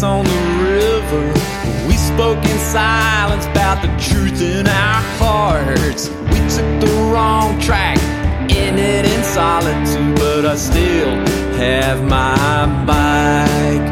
dance on the river. We spoke in silence about the truth in our hearts. We took the wrong track, ended in solitude, but I still have my bike.